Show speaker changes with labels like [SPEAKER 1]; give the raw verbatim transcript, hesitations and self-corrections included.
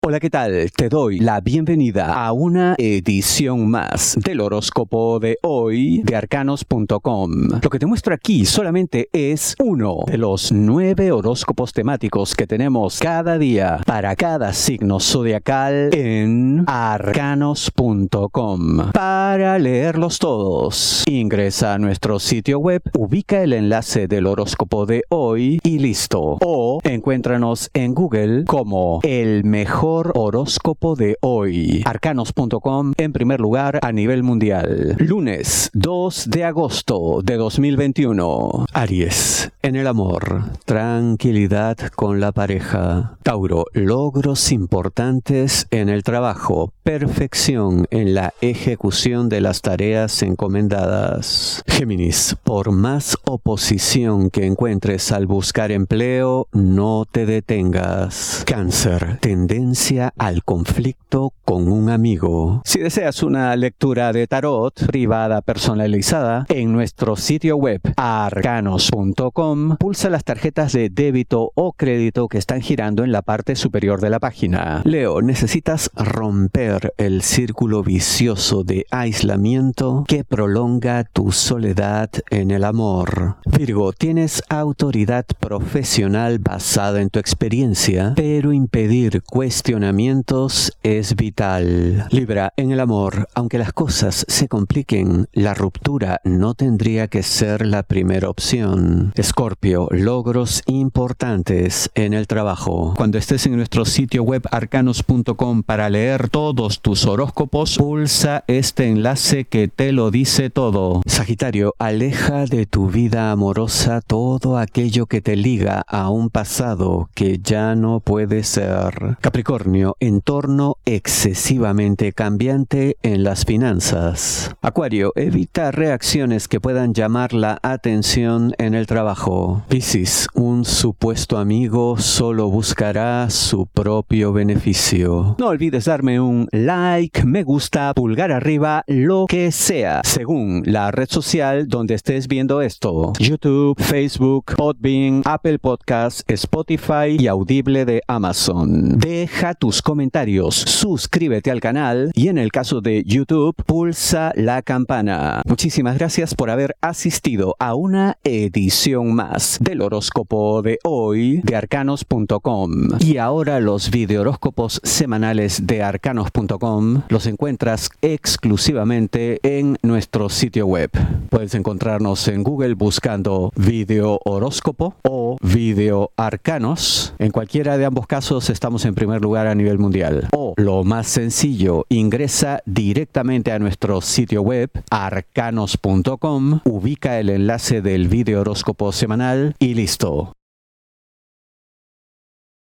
[SPEAKER 1] Hola, ¿qué tal? Te doy la bienvenida a una edición más del horóscopo de hoy de arcanos punto com. Lo que te muestro aquí solamente es uno de los nueve horóscopos temáticos que tenemos cada día para cada signo zodiacal en arcanos punto com. Para leerlos todos, ingresa a nuestro sitio web, ubica el enlace del horóscopo de hoy y listo. O encuéntranos en Google como el mejor horóscopo de hoy. arcanos punto com en primer lugar a nivel mundial. Lunes dos de agosto de dos mil veintiuno. Aries, en el amor, tranquilidad con la pareja. Tauro, logros importantes en el trabajo, perfección en la ejecución de las tareas encomendadas. Géminis, por más oposición que encuentres al buscar empleo, no te detengas. Cáncer, tendencia al conflicto con un amigo. Si deseas una lectura de tarot privada personalizada, en nuestro sitio web arcanos punto com pulsa las tarjetas de débito o crédito que están girando en la parte superior de la página. Leo, necesitas romper el círculo vicioso de aislamiento que prolonga tu soledad en el amor. Virgo, tienes autoridad profesional basada en tu experiencia, pero impedir cuestionamientos es vital. Libra, en el amor, aunque las cosas se compliquen, la ruptura no tendría que ser la primera opción. Escorpio, logros importantes en el trabajo. Cuando estés en nuestro sitio web arcanos punto com para leer todos tus horóscopos, pulsa este enlace que te lo dice todo. Sagitario, aleja de tu vida amorosa todo aquello que te liga a un pasado que ya no puede ser. Capricornio, entorno excesivamente cambiante en las finanzas. Acuario, evita reacciones que puedan llamar la atención en el trabajo. Piscis, un supuesto amigo solo buscará su propio beneficio. No olvides darme un like, me gusta, pulgar arriba, lo que sea, según la red social donde estés viendo esto. YouTube, Facebook, Podbean, Apple Podcasts, Spotify y Audible de Amazon. Deja tus comentarios, suscríbete al canal y en el caso de YouTube, pulsa la campana. Muchísimas gracias por haber asistido a una edición más del horóscopo de hoy de arcanos punto com. Y ahora los videohoróscopos semanales de arcanos punto com los encuentras exclusivamente en nuestro sitio web. Puedes encontrarnos en Google buscando video horóscopo o video arcanos. En cualquiera de ambos casos estamos en primer lugar a nivel mundial. O lo más sencillo, ingresa directamente a nuestro sitio web arcanos punto com, ubica el enlace del video horóscopo semanal y listo.